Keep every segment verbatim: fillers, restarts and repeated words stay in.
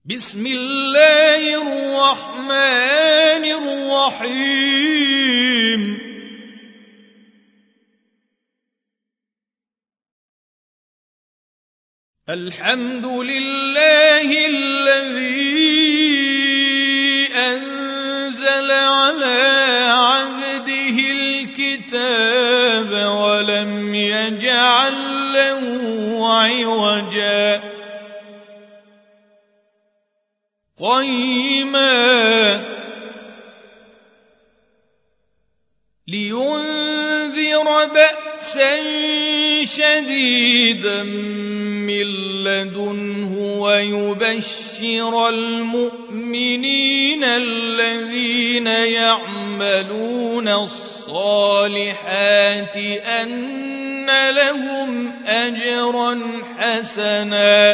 بسم الله الرحمن الرحيم الحمد لله الذي أنزل على عبده الكتاب ولم يجعل له عوجا قيما لينذر بأسا شديدا من لدنه ويبشر المؤمنين الذين يعملون الصالحات أن لهم أجرا حسنا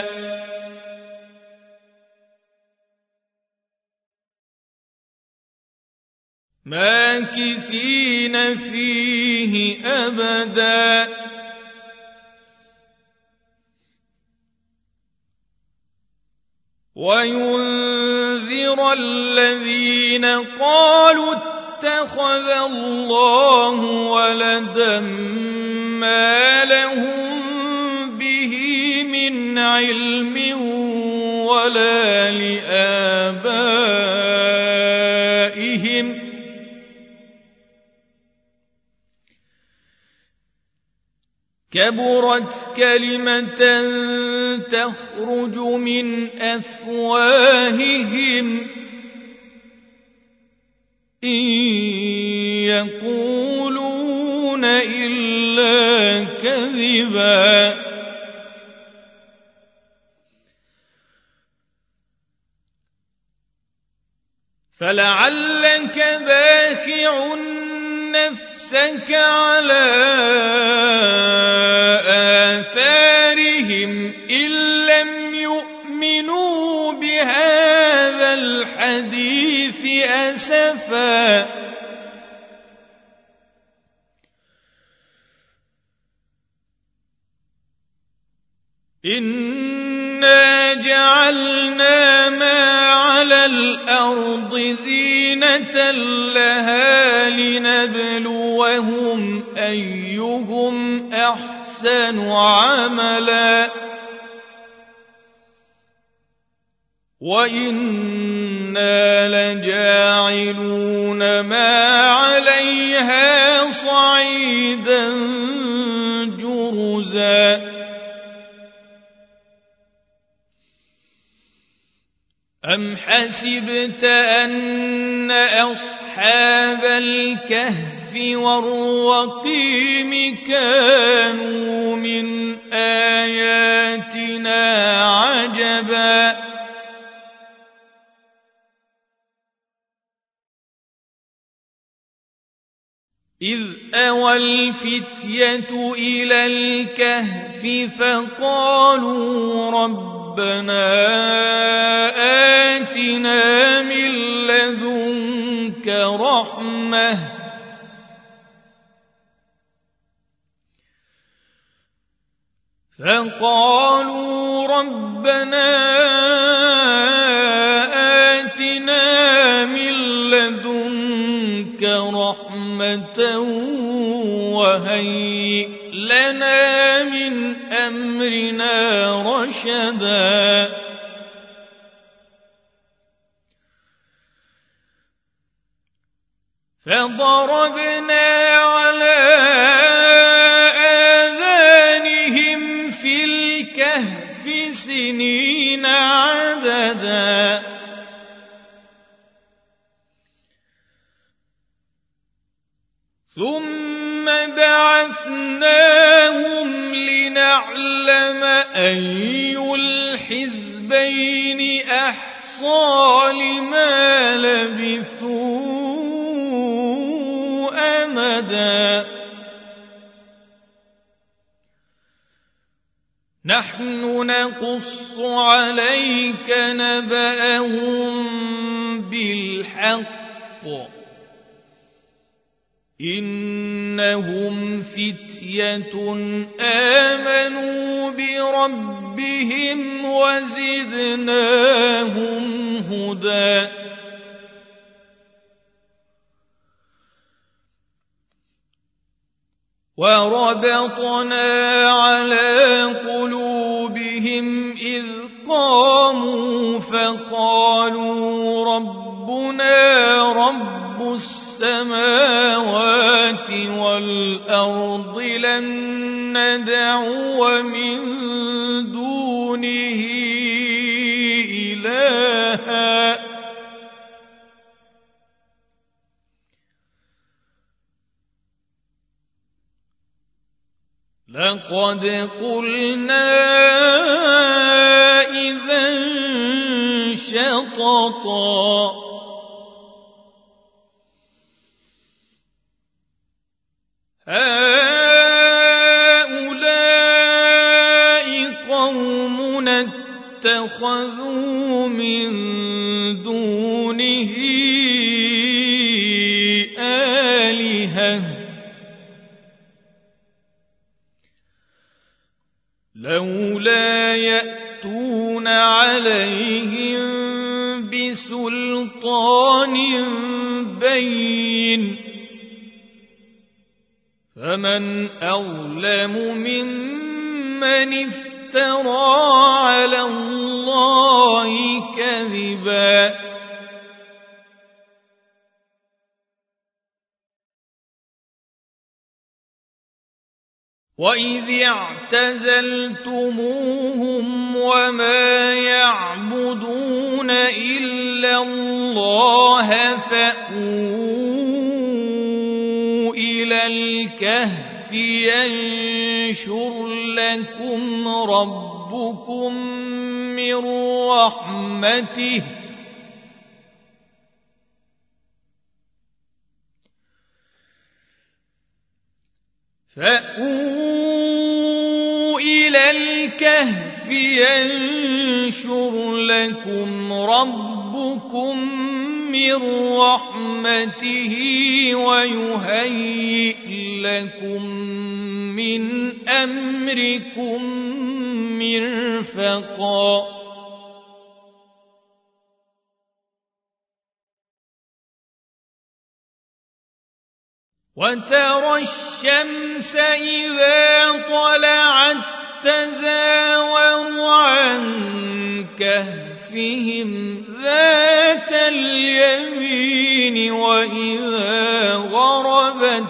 ماكثين فيه أبدا وينذر الذين قالوا اتخذ الله ولدا ما لهم به من علم ولا لآبائهم كبرت كلمة تخرج من أفواههم إن يقولون إلا كذبا فلعلك باخع نفسك على آثارهم إن لم يؤمنوا بهذا الحديث أسفا إنا جعلنا ما على الأرض زينة لها لنبلوهم أيهم أحسن عملا وإنا لجاعلون ما عليها صعيدا جرزا أم حسبت أن أصحاب الكهف والرقيم كانوا من آياتنا عجبا إذ أوى الفتية إلى الكهف فقالوا ربنا آتنا من لدنك رحمة فقالوا ربنا آتنا من لدنك رحمة وهيئ لنا من أمرنا رشدا فضربنا على آذانهم في الكهف سنين عددا ثم بعثناهم لنعلم أي الحزبين أحصى لما لبثوا أمدا نحن نقص عليك نبأهم بالحق إنهم فتية آمنوا بربهم ربهم وزدناهم هدى وربطنا على قلوبهم إذ قاموا فقالوا ربنا رب السماوات والأرض لن ندعو من دونه إلها لقد قلنا إذا شططا هؤلاء قومنا اتخذوا من دونه آلهة لولا يأتون عليهم بسلطان بين فمن أظلم ممن افترى على الله كذبا وإذ اعتزلتموهم وما يعبدون إلا الله فأووا إلى الكهف ينشر لكم ربكم من رحمته فأووا إلى الكهف ينشر لكم ربكم من رحمته ويهيئ لكم من أمركم مرفقا وترى الشمس إذا طلعت تزاور عن كهفهم ذات اليمين وإذا غربت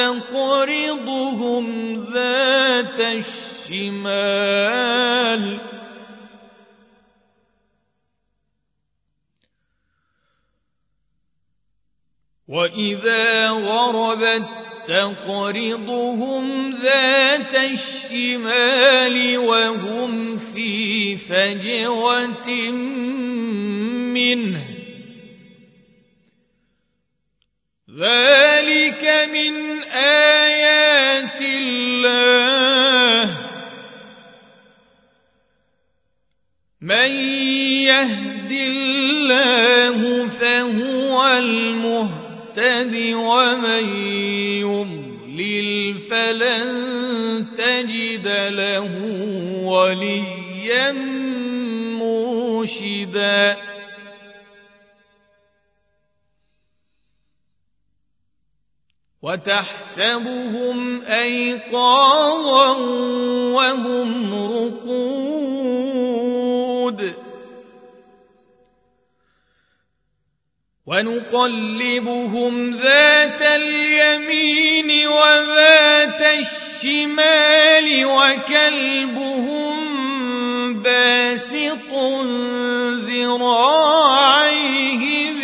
تقرضهم ذات الشمال وإذا غربت تقرضهم ذات الشمال وهم في فجوة منه ذلك من آيات الله من يهد الله فهو المهتد ومن يضلل فلن تجد له وليا مرشدا وتحسبهم أيقاظا وهم رقود ونقلبهم ذات اليمين وذات الشمال وكلبهم باسط ذراعيه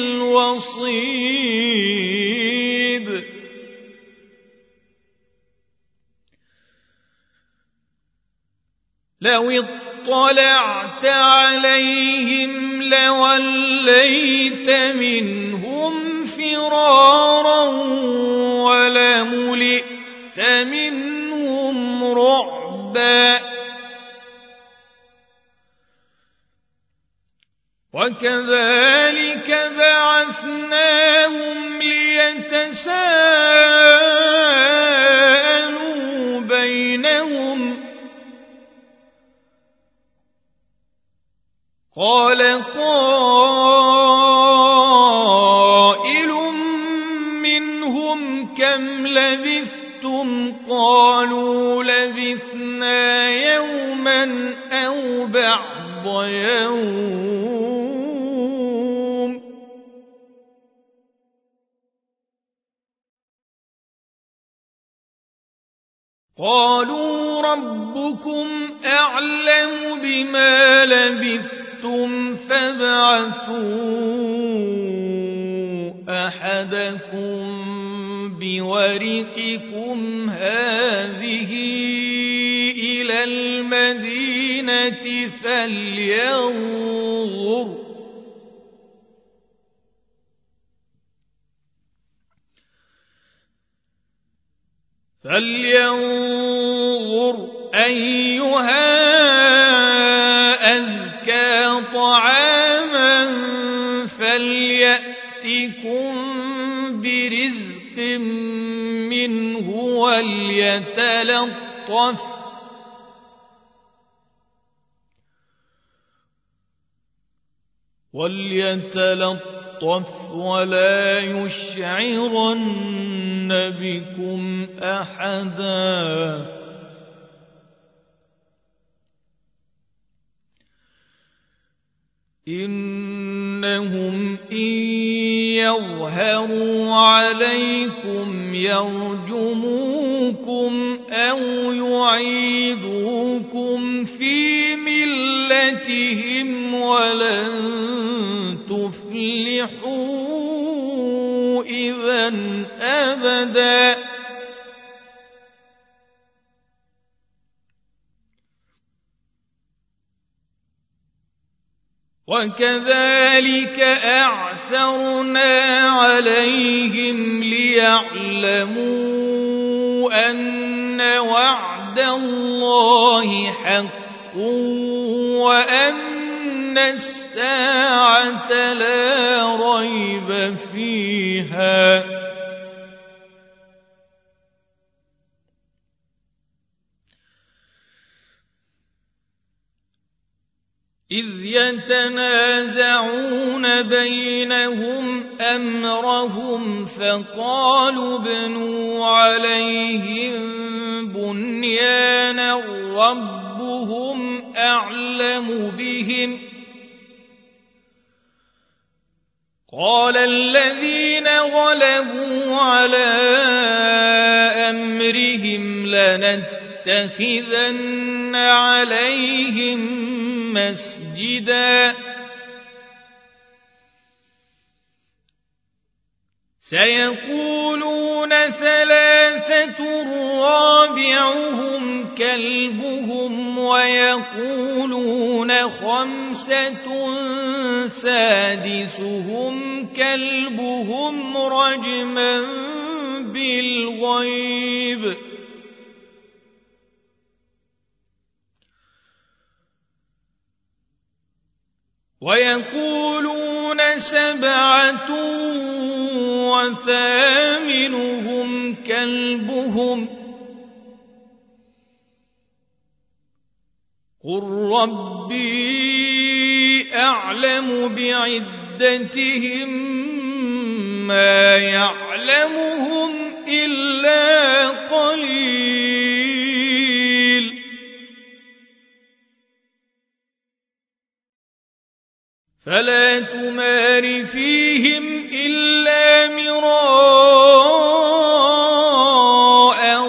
بالوصيد لو اطلعت عليهم لوليت منهم فرارا ولملئت منهم رعبا وكذلك بعثناهم ليتساءلوا بينهم قال قائل منهم كم لبثتم قالوا لبثنا يوما أو بعض يوم قالوا ربكم أعلم بما لبثتم فابعثوا أحدكم بورقكم هذه إلى المدينة فلينظر فلينظر أيها أزكى طعاما فليأتكم برزق منه وليتلطف وليتلطف ولا يشعرن بكم أحدا إنهم إن يظهروا عليكم يرجموكم أو يعيدوكم في ملتهم ولن تفلحوا إذن أبدا وكذلك أعثرنا عليهم ليعلموا أن وعد الله حق وأن الساعة لا ريب فيها إذ يتنازعون بينهم أمرهم فقالوا ابنوا عليهم بنيانا ربهم أعلم بهم قال الذين غلبوا على أمرهم لنتخذن عليهم مسجدا سيقولون ثلاثة رابعهم كلبهم ويقولون خمسة سادسهم كلبهم رجما بالغيب ويقولون سبعة وثامنهم كلبهم قل ربي أعلم بعدتهم ما يعلمهم إلا قليل فلا تمار فيهم إلا مراء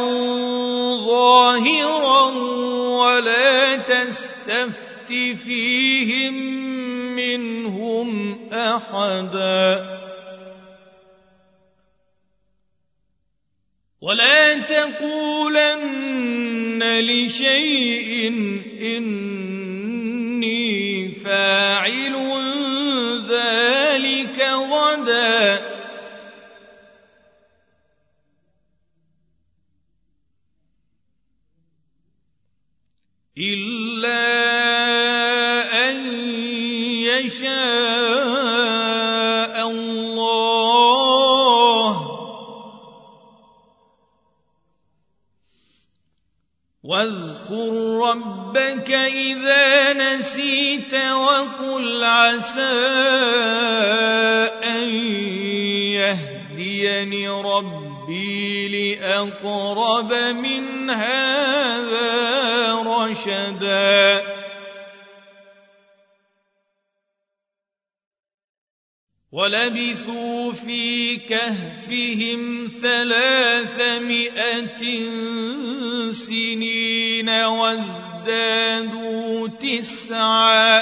ظاهرا ولا تستفت فيهم منهم أحدا ولا تقولن لشيء إني فاعل ذلك غدا إلا أن يشاء الله واذكر ربك إذا نسيت وقل عسى أن يهديني ربي لأقرب من هذا رشدا ولبثوا في كهفهم ثلاثمائة سنين وازدادوا تسعا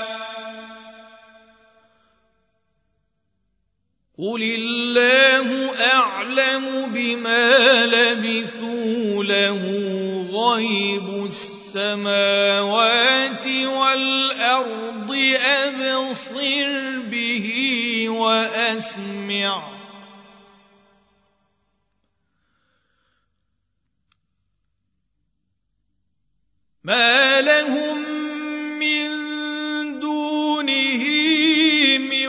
قل الله أعلم بما لبثوا له غيب السماوات والأرض أبصر به وأسمع ما لهم من دونه من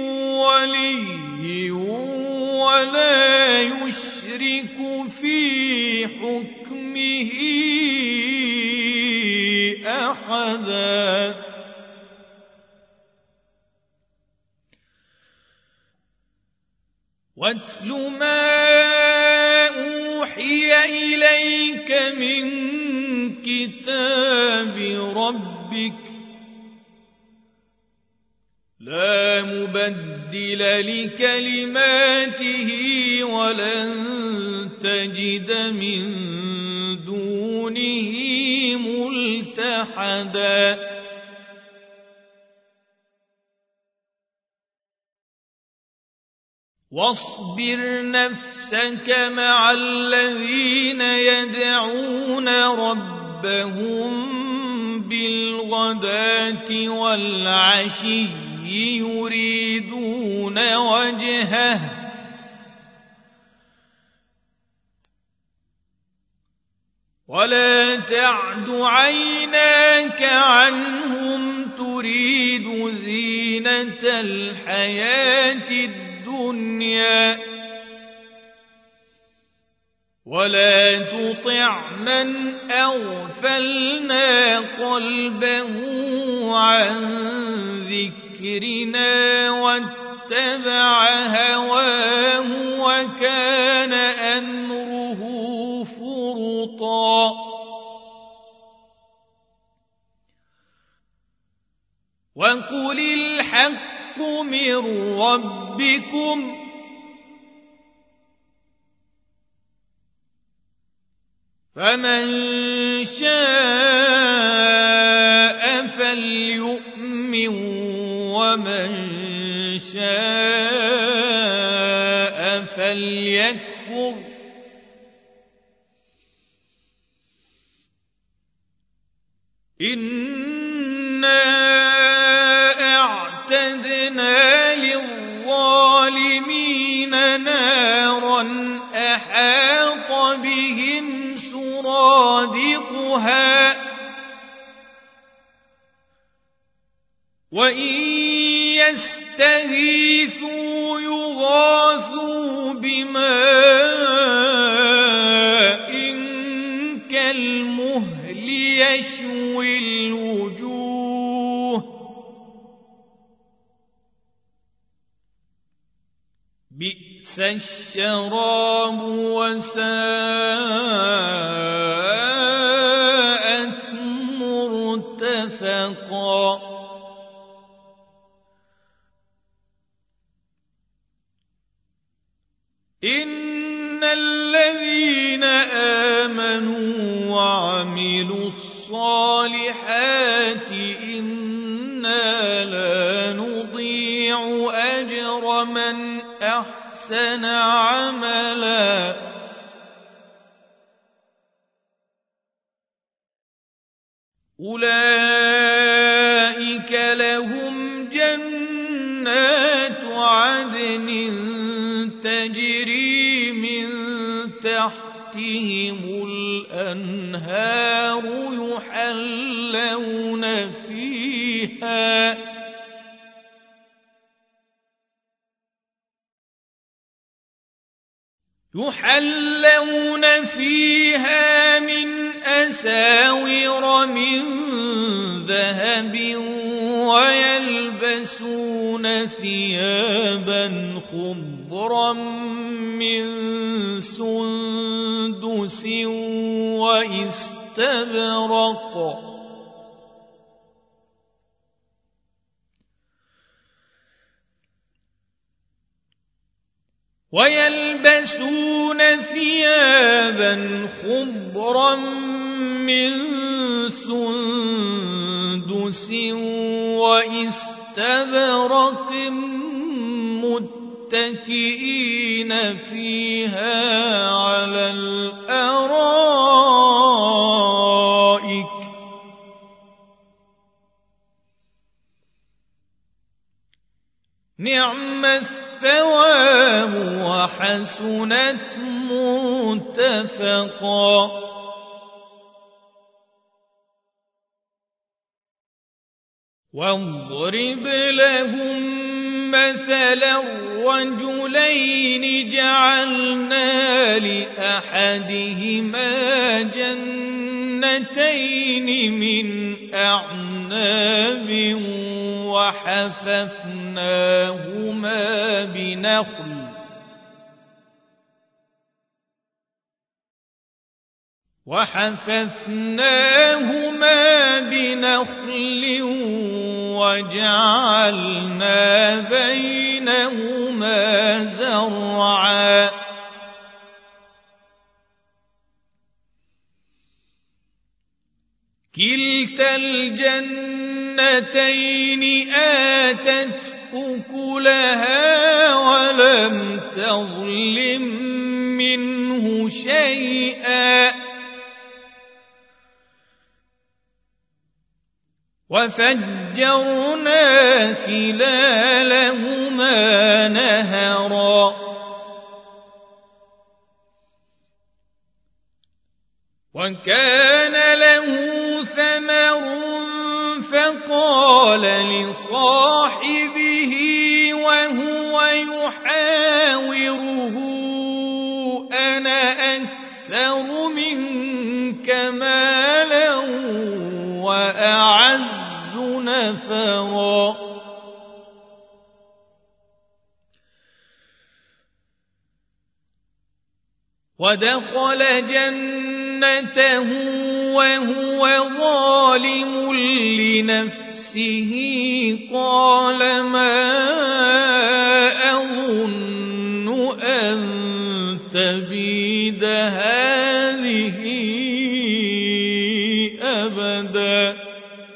ولي ولا يشرك في حكمه أحدا واتل ما أوحي إليك من كتاب ربك لا مبدل لكلماته ولن تجد من دونه ملتحدا واصبر نفسك مع الذين يدعون ربهم بالغداة والعشي يريدون وجهه ولا تعد عيناك عنهم تريد زينة الحياة الدنيا ولا تطع من أغفلنا قلبه عن ذكرنا واتبع هواه وكان أمره فرطا وقل الحق من ربكم فمن شاء فليؤمن ومن شاء فليكفر إنا أعتدنا للظالمين نارا أحاط بهم سرادقها وإن يستغيثوا يغاثوا بماء كالمهل يشوي الوجوه بئس الشراب وساءت مرتفقا إن الذين آمنوا وعملوا الصالحات إنا لا نضيع أجر من أحسن عملا أولئك لهم جنات عدن تجري من تحتهم الأنهار يحلون فيها يحلون فيها من أساور من ذهب ويلبسون ثيابا خضرا من سندس واستبرق ويلبسون ثيابا خضرا من سندس واستبرق متكئين فيها على الأرائك نعم الثواب وحسنت مرتفقا واضرب لهم مثلا رجلين جعلنا لأحدهما جنتين من أعناب وحففناهما بنخل وحففناهما بنخل وجعلنا بينهما زرعا كلتا الجنتين آتت أكلها ولم تظلم منه شيئا وفجرنا خلالهما نهرا وكان له ثمر فقال لصاحبه وهو يحاوره أنا أكثر منك مالا وأعز نفرا ودخل جنته وهو ظالم لنفسه قال ما أظن أن تبيد هذه أبدا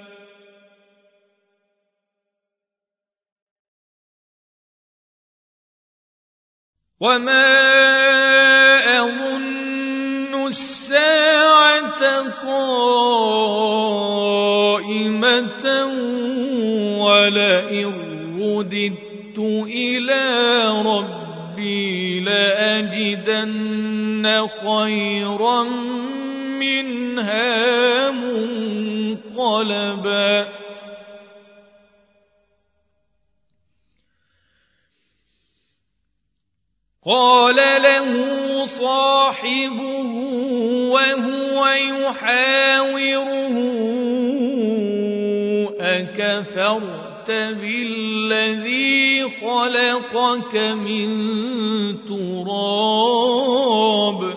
وما أظن الساعة قائمة ولئن رددت إلى ربي لأجدن خيرا منها منقلبا قال له صاحبه وهو يحاوره أكفرت بالذي خلقك من تراب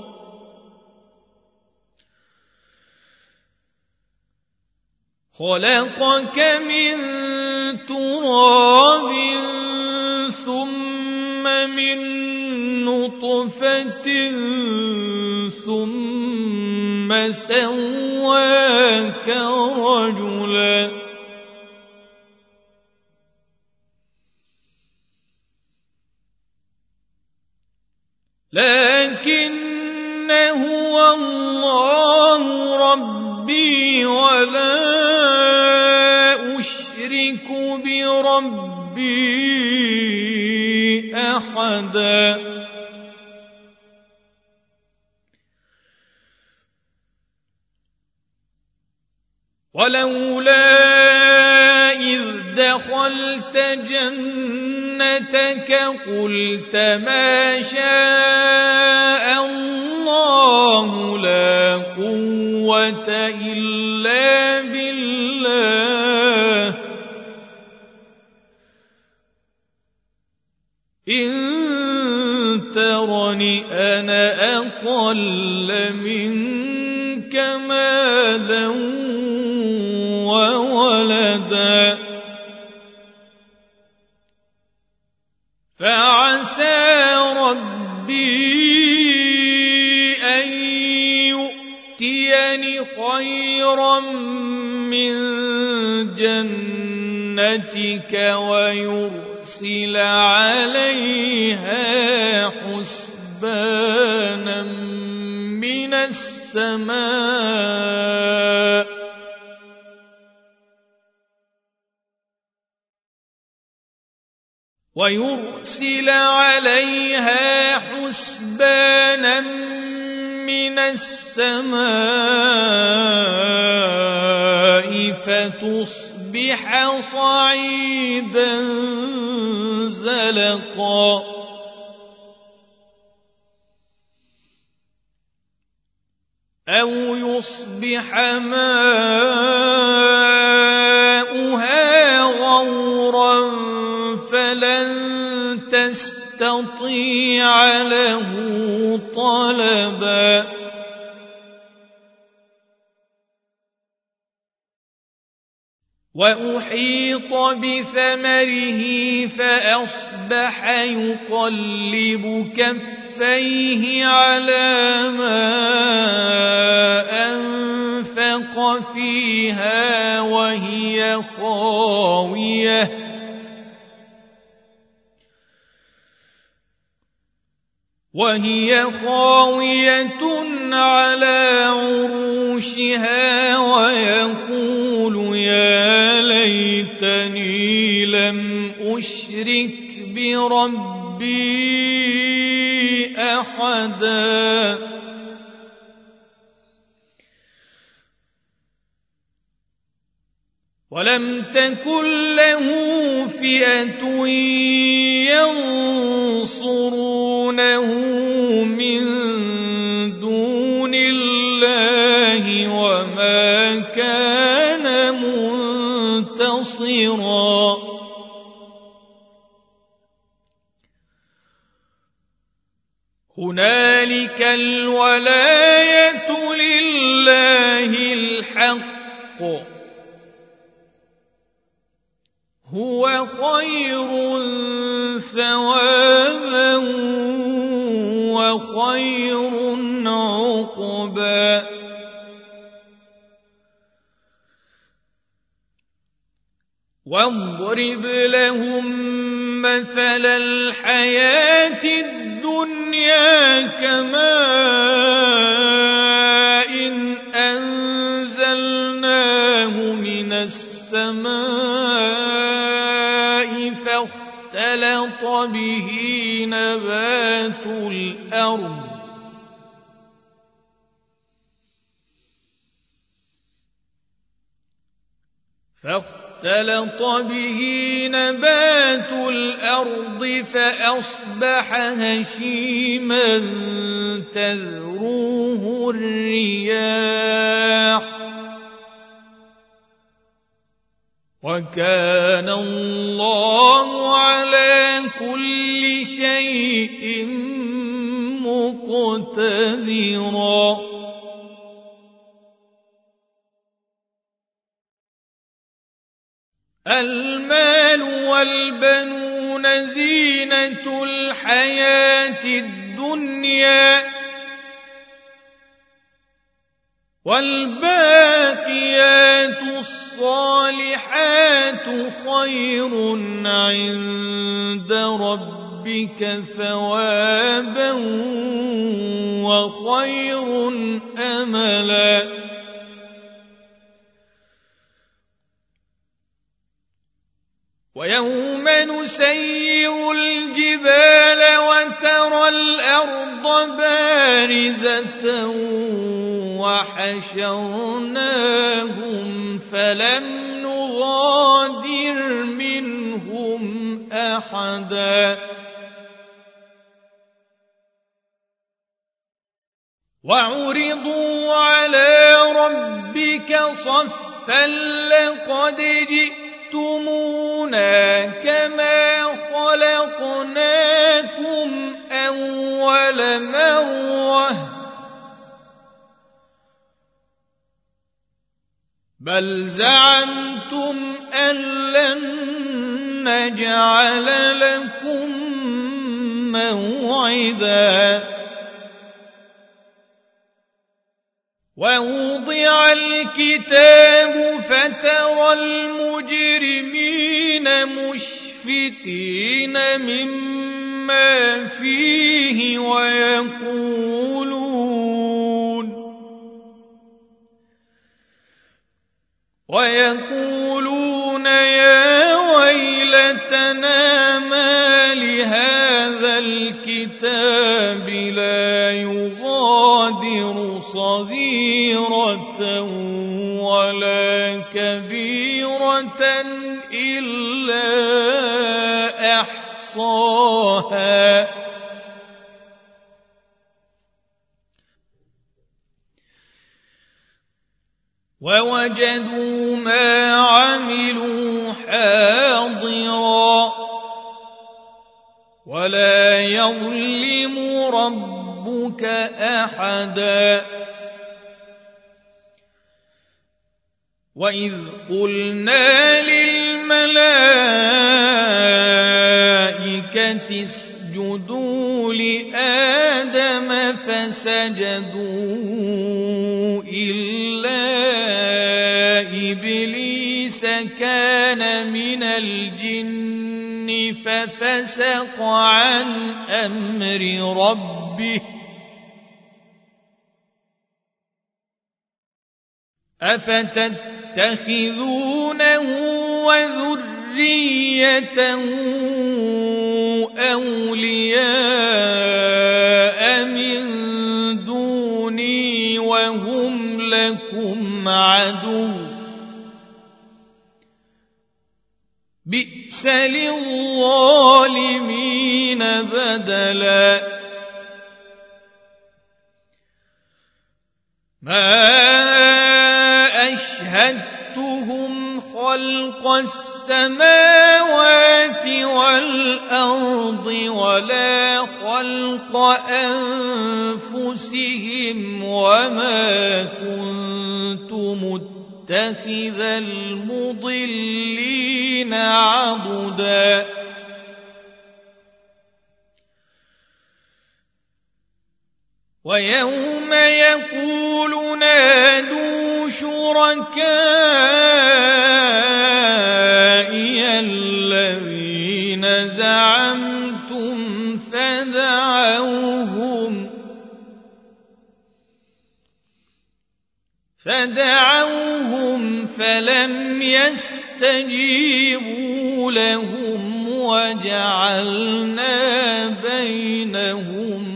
خلقك من تراب ثم من نطفة ثم سواك رجلا لكن هو الله ربي ولا أشرك بربي أحدا ولولا إذ دخل دخلت جنتك قلت ما شاء الله لا قوة إلا بالله إن ترني أنا أقل منك مالا وولدا فعسى ربي أن يؤتيني خيرا من جنتك ويرسل عليها حسبانا من السماء ويرسل عليها حسبانا من السماء فتصبح صعيدا زلقا أو يصبح ماؤها غورا فلن تستطيع له طلبا وأحيط بثمره فأصبح يقلب كفيه على ما أنفق فيها وهي خاوية وهي خاوية على عروشها ويقول يا ليتني لم أشرك بربي أحدا ولم تكن له فئة ينصرونه من دون الله وما كان منتصرا هنالك الولاية لله الحق هو خير ثوابا وخير عقبا واضرب لهم مثل الحياة الدنيا كماء أنزلناه من السماء فاختلط به نبات الأرض فاختلط به نبات الأرض فأصبح هشيما تذروه الرياح وكان الله على كل شيء مقتدرا المال والبنون زينة الحياة الدنيا والباقيات الصالحات خير عند ربك ثوابا وخير أملا ويوم نسير الجبال وترى الأرض بارزة وحشرناهم فلم نغادر منهم أحدا وعرضوا على ربك صفا لقد جئتمونا كما خلقناكم أول مرة بل زعمتم أن لن نجعل لكم موعدا ووضع الكتاب فترى المجرمين مشفقين مما فيه ويقولون ويقولون يا ويلتنا ما لهذا الكتاب لا يغادر صغيرة ولا كبيرة إلا أحصاها ووجدوا ما عملوا حاضرا ولا يظلم ربك أحدا وإذ قلنا للملائكة اسجدوا لآدم فسجدوا إلا إبليس كان من الجن ففسق عن أمر ربه أفتتخذونه وذريته أولياء من دوني وهم لكم عدو بئس للظالمين بدلا ما أشهدتهم خلق السماوات والأرض ولا خلق أنفسهم وما كنت متخذ المضلين عضدا ويوم يقول نادوا شركائي الذين زعمتم فدعوهم فدعوهم فلم يستجيبوا لهم وجعلنا بينهم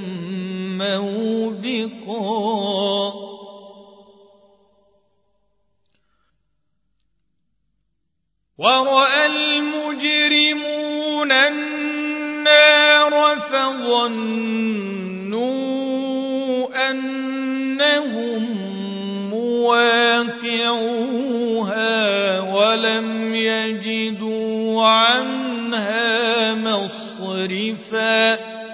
موبقا ورأى المجرمون النار فظنوا أنهم مواقعوها ولم يجدوا عنها مصرفا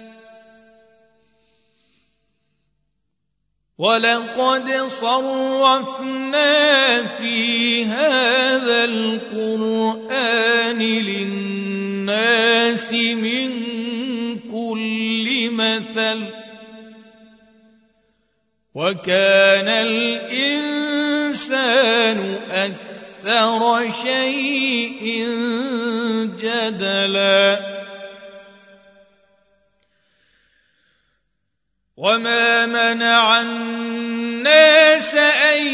ولقد صرفنا في هذا القرآن للناس من كل مثل وكان الإنسان أكثر شيء جدلا وما منع الناس أن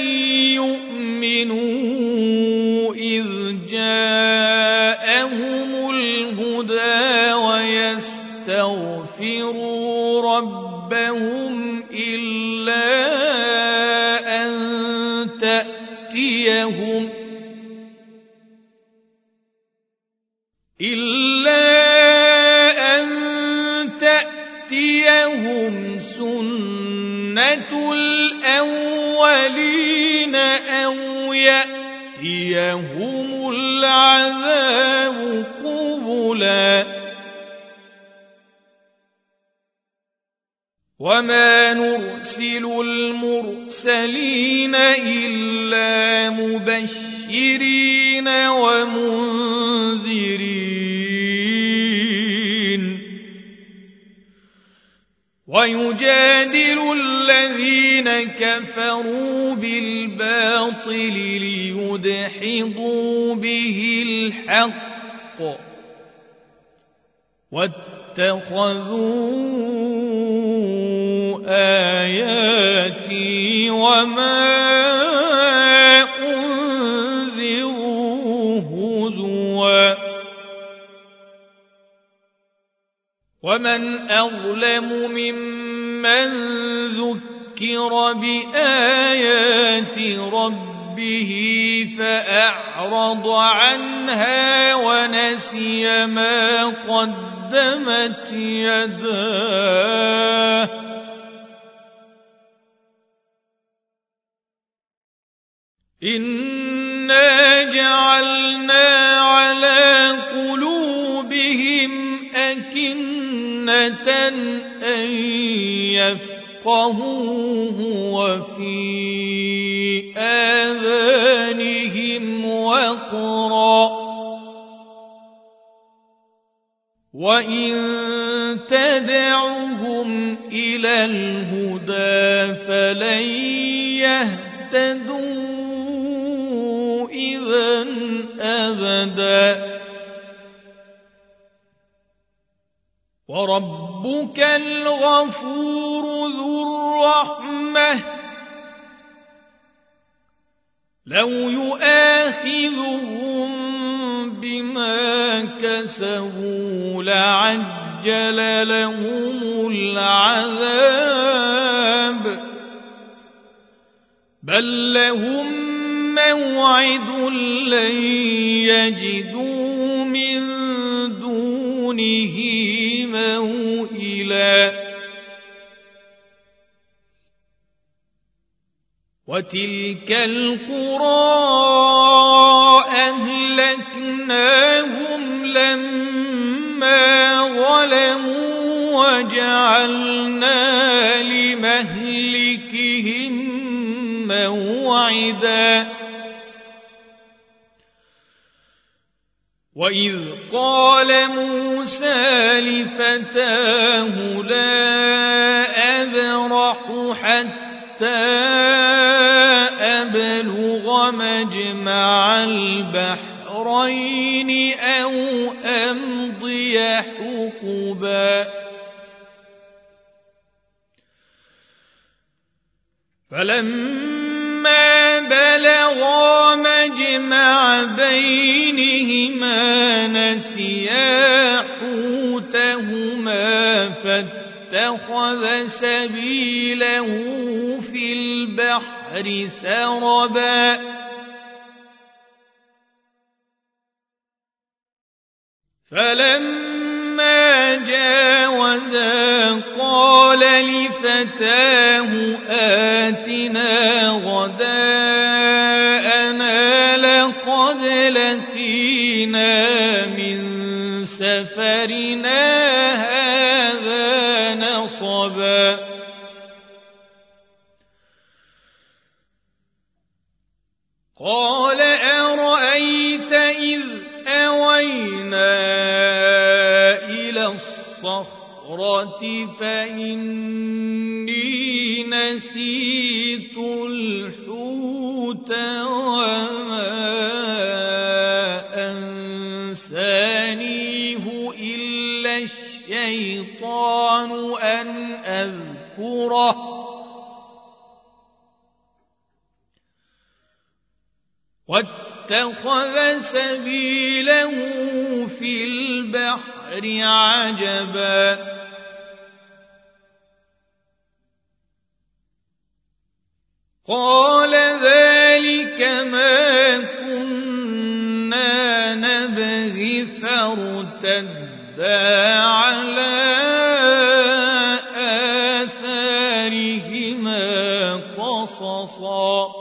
يؤمنوا إذ جاءهم الهدى ويستغفروا ربهم إلا أن تأتيهم إلا أن تأتيهم سنة الأولين أو يأتيهم العذاب قبلا وما نرسل المرسلين إلا مبشرين ومنذرين ويجادل الذين كفروا بالباطل ليدحضوا به الحق واتخذوا آياتي وما أنذروا هزوا ومن أظلم ممن ذكر بآيات ربه فأعرض عنها ونسي ما قدمت يداه إنا جعلنا على قلوبهم أكنة أن يفقهوه وفي آذانهم وقرا وإن تدعهم إلى الهدى فلن يهتدوا إذن أبدا وربك الغفور ذو الرحمة لو يؤاخذهم بما كسبوا لعجل لهم العذاب بل لهم موعد لن يجدوا من دونه موئلا وتلك القرى أهلكناهم لما ظلموا وجعلنا لمهلكهم موعدا وإذ قال موسى لفتاه لا أبرح حتى أبلغ مجمع البحرين أو أمضي حقبا فلما بلغا مجمع بينهما نسيا حوتهما فاتخذ سبيله في البحر سربا فلما جاوزا قال لفتاه آتنا غداءنا لقد لقينا من سفرنا هذا نصبا قال أرأيت إذ أوينا إلى الصخرة فإني نسيت الحوت وما أنسانيه إلا الشيطان أن أذكره واتخذ سبيله في البحر عجبا قال ذلك ما كنا نبغي فرحا فارتدا على آثارهما قصصا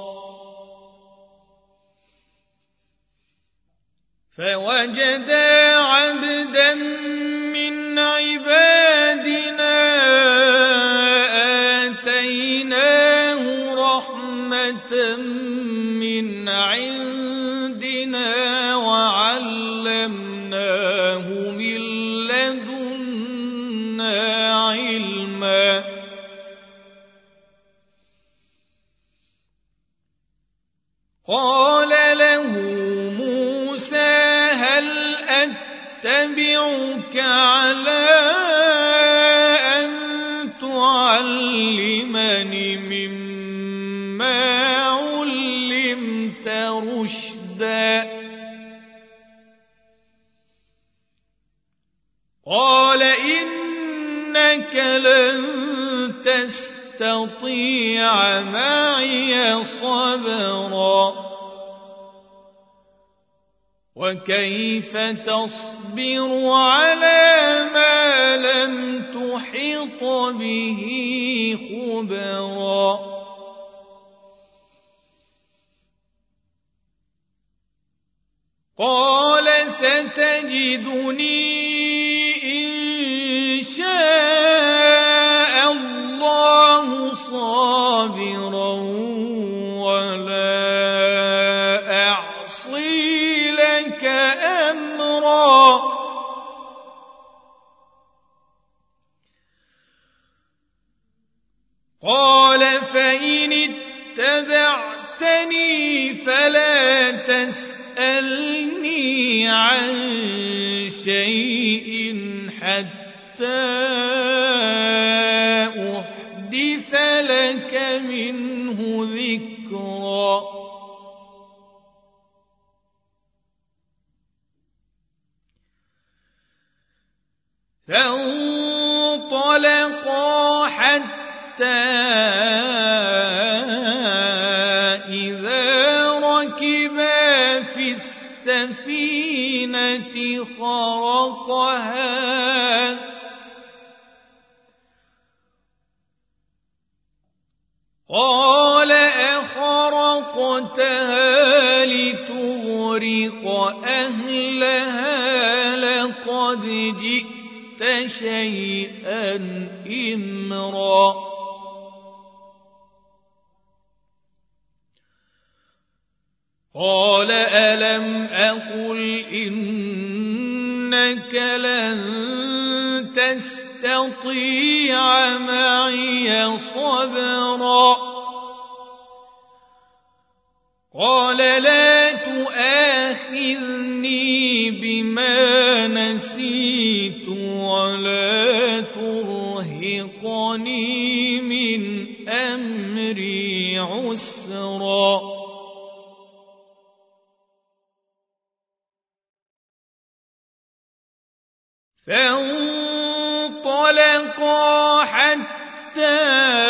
فوجدا عبدا من عبادنا آتيناه رحمة من عندنا وعلمناه من لدنا علما قال له موسى هل أتبعك على أن تعلمني مما علمت رشدا قال إنك لن تستطيع معي صبرا وكيف تصبر على ما لم تحط به خبرا قال ستجدني إن شاء الله صابرا ولا أعصي لك أمرا قال فإن اتبعتني فلا تسألني عن شيء حتى أحدث لك منه ذكرا فانطلقا حتى إذا ركبا في السفينة خرقها قال أخرقتها لتغرق أهلها لقد جئت شيئا إمرا قال ألم أقل إنك لن تستطيع معي صبرا قال لا تؤاخذني بما نسيت ولا ترهقني من أمري عسرا فانطلقا حتى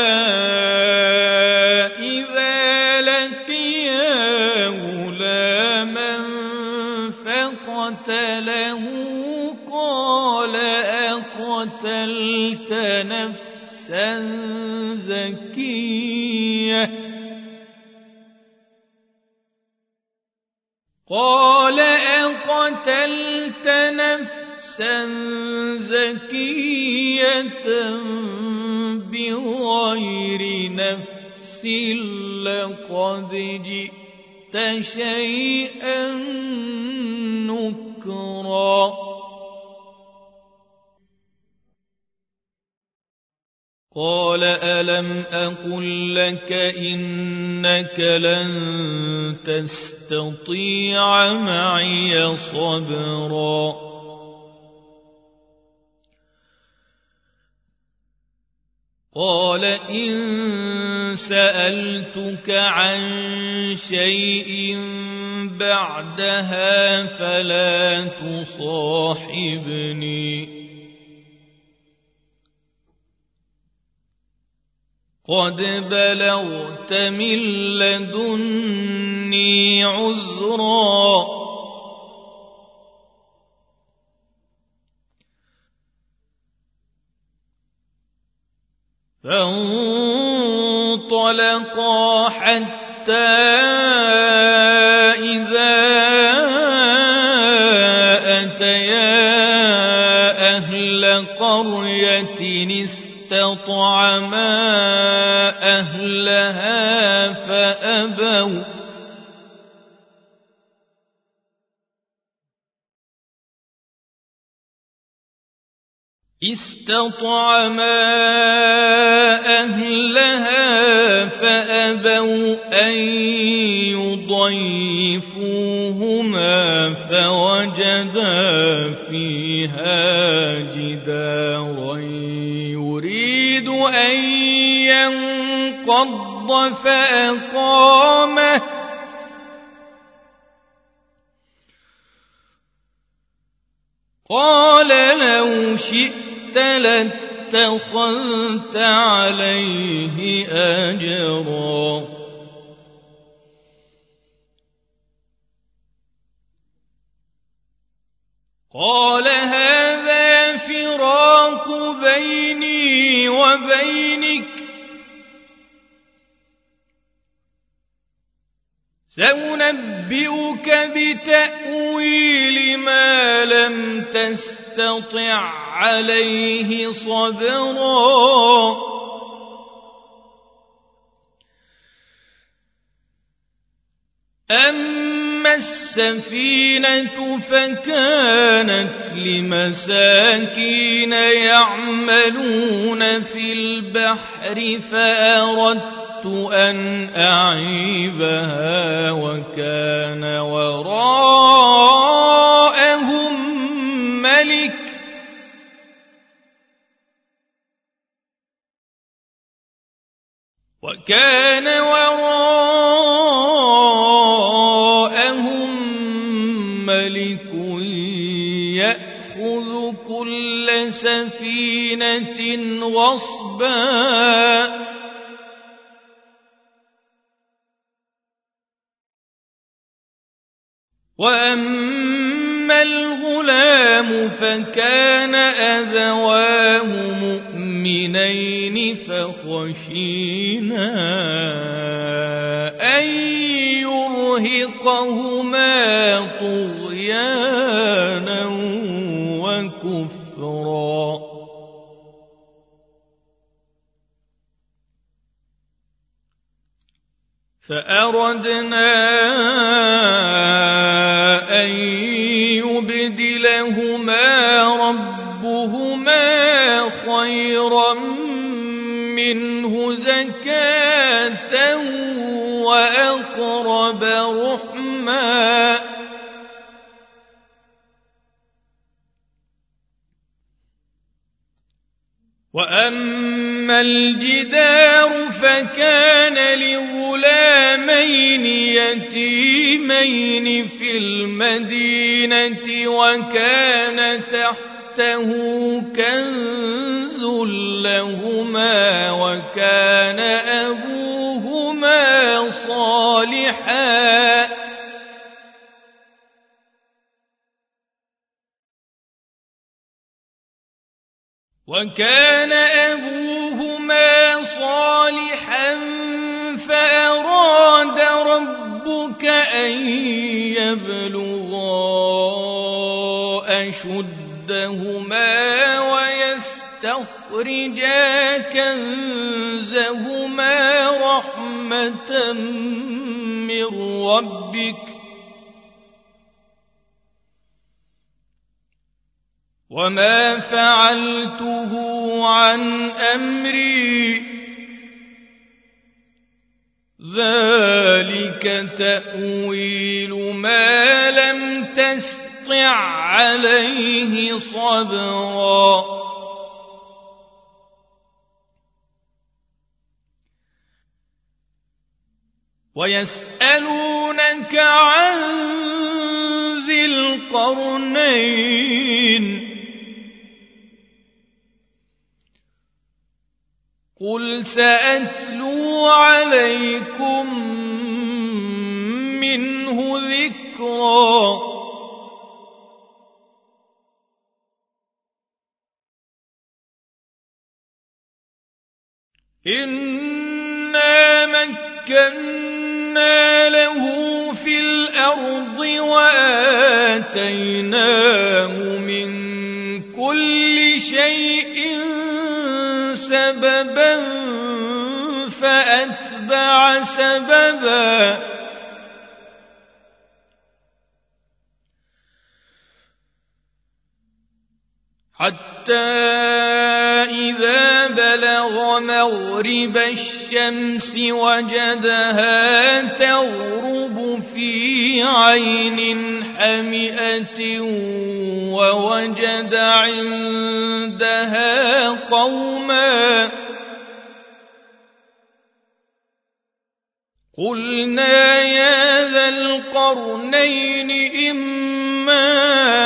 إذا لقيا غلاما فقتله قال أقتلت نفسا زكية قال أقتلت نفسا زكية بغير نفس لقد جئت شيئا نكرا قال ألم أقل لك إنك لن تستطيع معي صبرا قال إن سألتك عن شيء بعدها فلا تصاحبني قد بلغت من لدني عذرا فانطلقا حتى إذا أتيا أهل قرية استطعما أهلها فأبوا استطعما أهلها فأبوا أن يضيفوهما فوجدا فيها جدارا يريد أن ينقض فأقامه قال لو شئت لاتخذت عليه أجرا قال هذا فراق بيني وبينك سأنبئك بتأويل ما لم تستطع عليه صبرا أما السفينة فكانت لمساكين يعملون في البحر فأردت أن أعيبها وكان وراءهم ملك وكان وراءهم ملك يأخذ كل سفينة غصبا وأما الغلام فكان أبواه مؤمنين فخشينا أن يرهقهما طغيانا وكفرا فأردنا أن يبدلهما ربهما خيرا منه زكاة وأقرب رحما وأما الجدار فكان لغلامين يتيمين في المدينة وكان تحته كنز لهما وكان أبوهما صالحا وكان أبوهما صالحا فأراد ربك أن يبلغا أشدهما ويستخرجا كنزهما رحمة من ربك وما فعلته عن أمري ذلك تأويل ما لم تستطع عليه صبرا ويسألونك عن ذي القرنين قل سأتلو عليكم منه ذكرا إنا مكنا له في الأرض وآتيناه من كل شيء سببا فأتبع سببا حتى إذا بلغ مغرب الشمس وجدها تغرب في عين حمئة ووجد عندها قوما قلنا يا ذا القرنين إما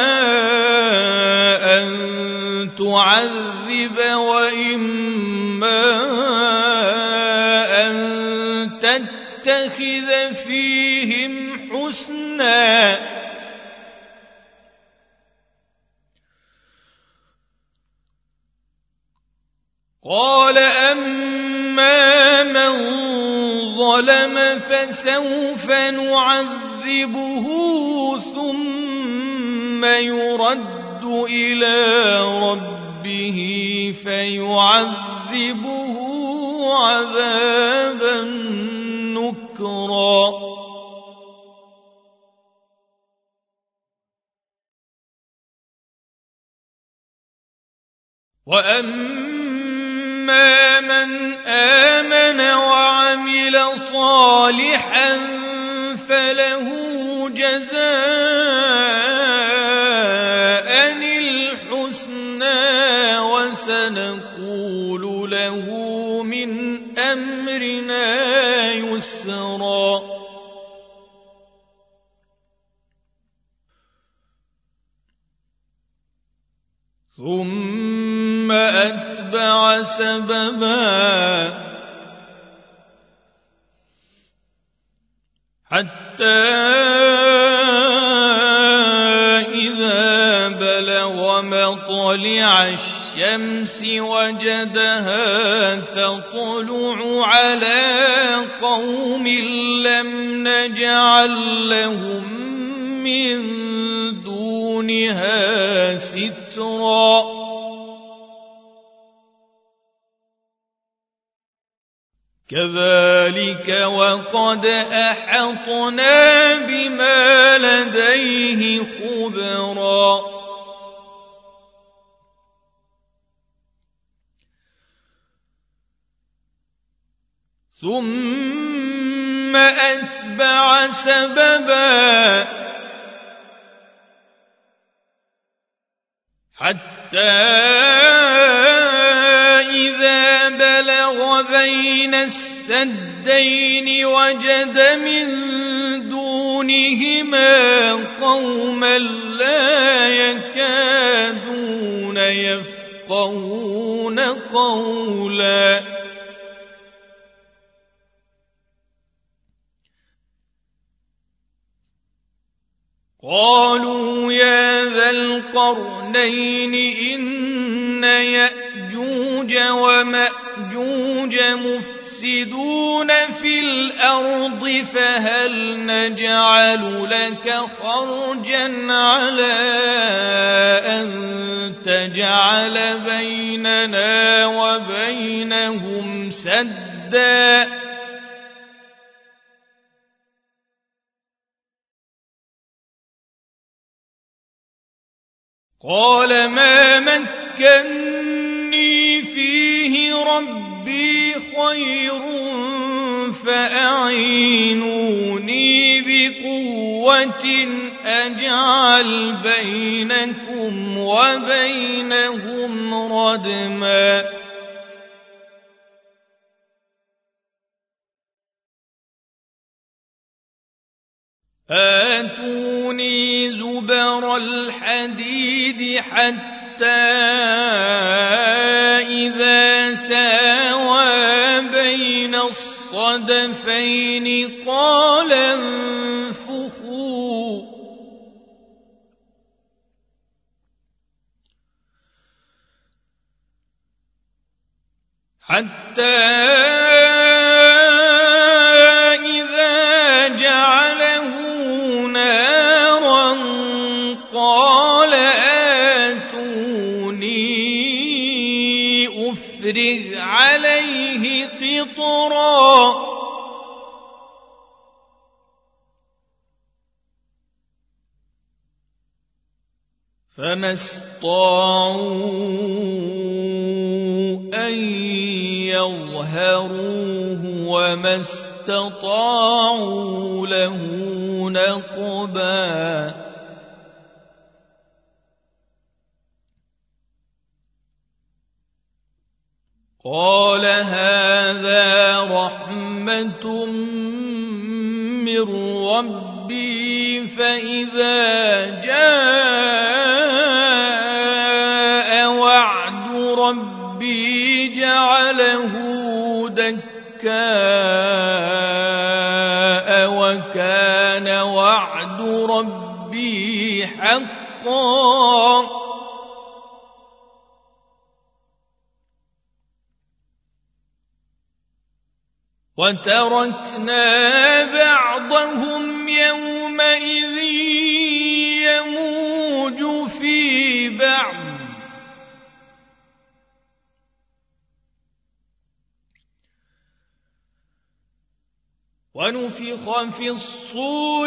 أن تعذب وإما أن تتخذ فيهم حسنا قال أما من ظلم فسوف نعذبه ثم يرد إلى ربه فيعذبه عذابا نكرا وأما من آمن وعمل صالحا فله جزاء الحسنى وسنقول له من أمرنا يسرا ثم أتبع سببا حتى إذا بلغ مطلع الشمس وجدها تطلع على قوم لم نجعل لهم من دونها سترا كذلك وقد أحطنا بما لديه خبرا ثم أتبع سببا حتى إذا بلغ بين السدين وجد من دونهما قوما لا يكادون يفقهون قولا قالوا يا ذا القرنين إن يأجوج ومأجوج مفسدون في الأرض فهل نجعل لك خرجا على أن تجعل بيننا وبينهم سدا قال ما مكني فيه ربي خير فأعينوني بقوة أجعل بينكم وبينهم ردما آتوني زبر الحديد حتى إذا ساوى بين الصدفين قال انفخوا حتى إذا جعله نارا قال آتوني أفرغ عليه قطرا فما استطاعوا أن يظهروه وما استطاعوا له نقبا قال هذا رحمة من ربي فإذا جاء وعد ربي جعله دكاء وكان وعد ربي حقا وتركنا بعضهم يومئذ يموج في بعض ونفخ في الصور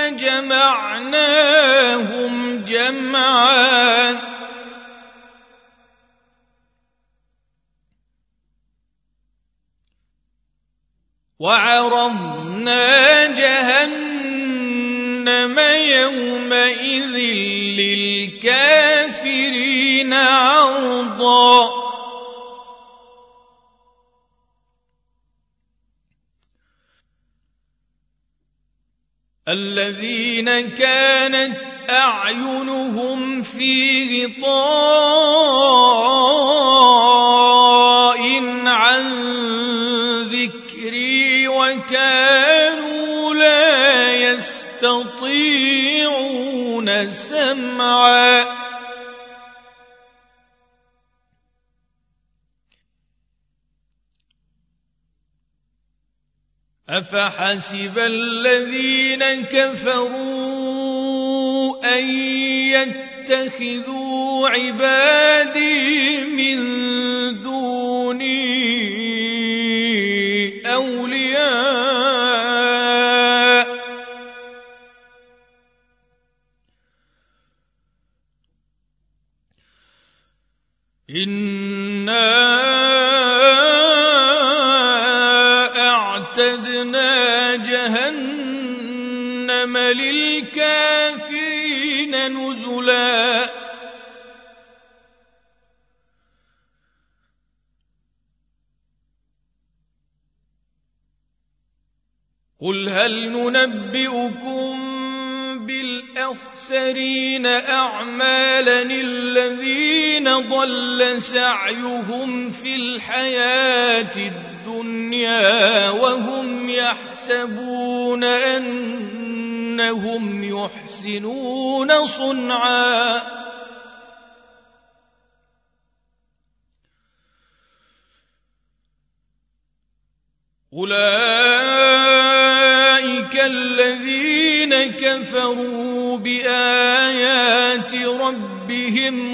فجمعناهم جمعا وعرضنا جهنم يومئذ للكافرين عرضا الذين كانت أعينهم في غطاء عن ذكري وكانوا لا يستطيعون سمعا أفحسب الذين كفروا أن يتخذوا عبادي من دوني أولياء إنا أعتدنا جهنم للكافرين نزلا قل هل ننبئكم بالأخسرين أعمالا الذين ضل سعيهم في الحياة الدنيا وهم يحسبون أنهم يحسنون صنعا أولئك الذين كفروا بآيات ربهم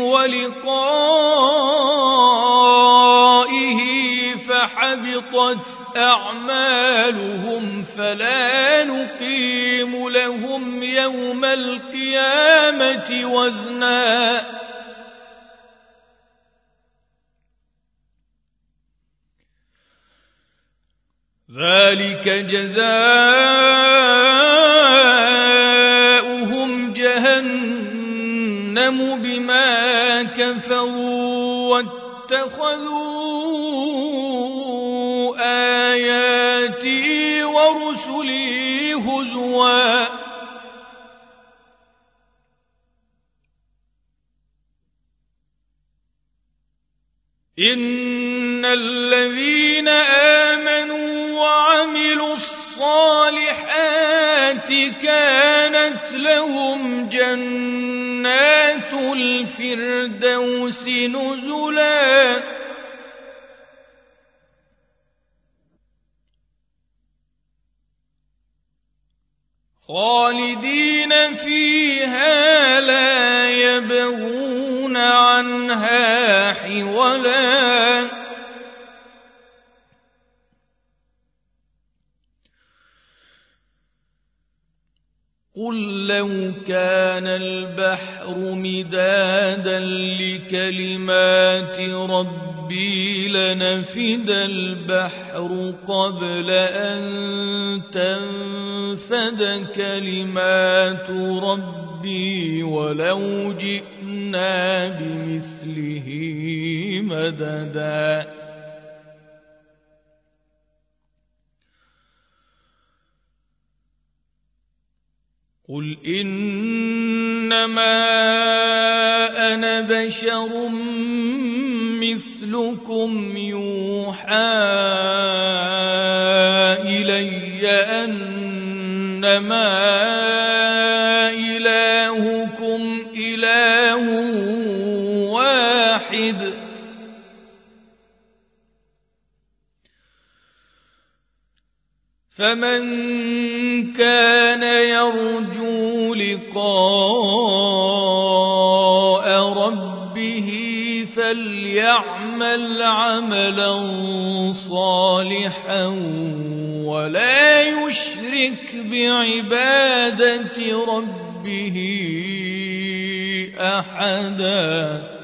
ولقائه فحبطت أعمالهم فلا نقيم لهم يوم القيامة وزنا ذلك جزاؤهم جهنم بما كفروا واتخذوا آياتي ورسلي هزوا إن الذين آمنوا وعملوا الصالحات كانت لهم جنات الفردوس نزلا خالدين فيها لا يبغون عنها حولا قل لو كان البحر مدادا لكلمات ربي لنفد البحر قبل أن تنفد كلمات ربي ولو جئنا بمثله مددا قل إنما أنا بشر مثلكم يوحى إلي أنما إلهكم إله واحد فمن كان يرجو لقاء ربه فليعمل عملا صالحا ولا يشرك بعبادة ربه أحدا